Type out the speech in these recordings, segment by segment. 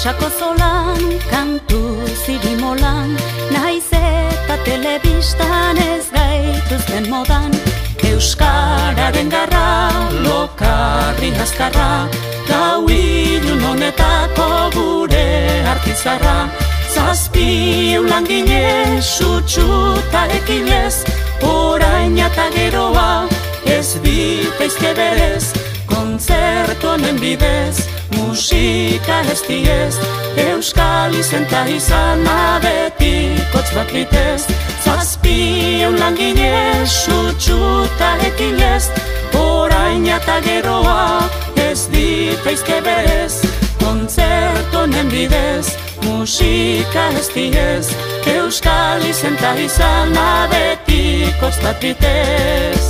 Txako zolan, kantu zirimolan, naiz eta telebistan ez gaituzten modan. Euskararen garra, lokarri azkarra, gau ilun honetako gure artizarra. Zazpi eulangile sutsuta ekilez, orain eta geroa ez biteizke berez. Kontzertu honen bidez, musika ez diez, euskal izenta izana betikotz bat bitez. Zazpi eulangile sutsuta ekilez, orain eta geroa ez diteizke berez. Kontzertu honen bidez, musika ez diez, euskal izenta izana betikotz bat bitez.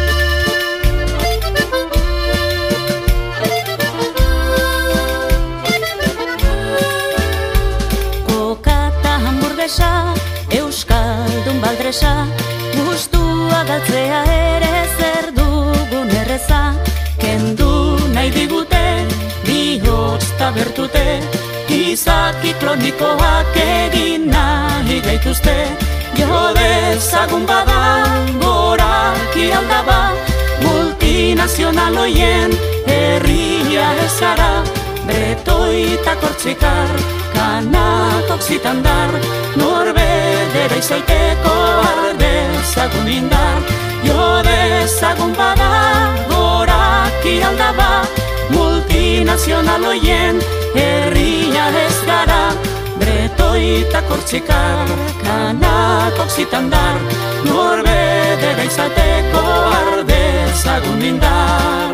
Euskaldun baldresa, gustua galtzea ere zer dugun erreza. Kendu nahi digute, bihotz tabertute, izaki kronikoak egin nahi gaituzte. Jo dezagun bada, goraki aldaba, multinazional hoien herria ez gara. Bretoita kortxikar, kanak oksitandar, norbedera izaiteko ardezagun indar. Jo dezagun bada, goraki aldaba, multinazional hoien herria ez gara. Bretoita kortxikar, kanak oksitandar, norbedera izateko ardezagun indar.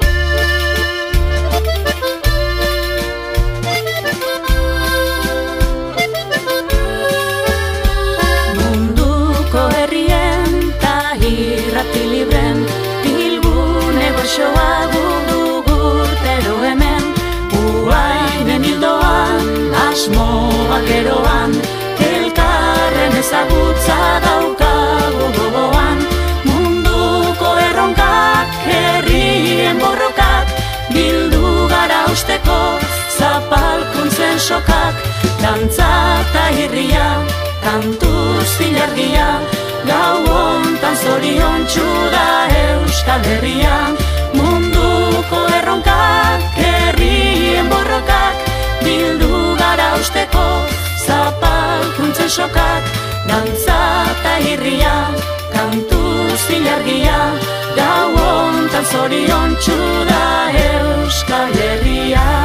Irrati libren, bilgune goxoa gugurtero hemen. Uainen hildoan, asmoak eroan, elkarren ezagutza daukagu gogoan. Munduko erronkak, herrien borrokak, bildu gara usteko, zapalkuntzen sokak. Dantza eta irria, kantuz zilargia, gau hontan zoriontsu da Euskal Herria. Munduko erronkak, herrien borrokak, bildu gara usteko, zapalkuntzen sokak. Dantza eta irria, kantuz zilargia, gau hontan zoriontsu da Euskal Herria.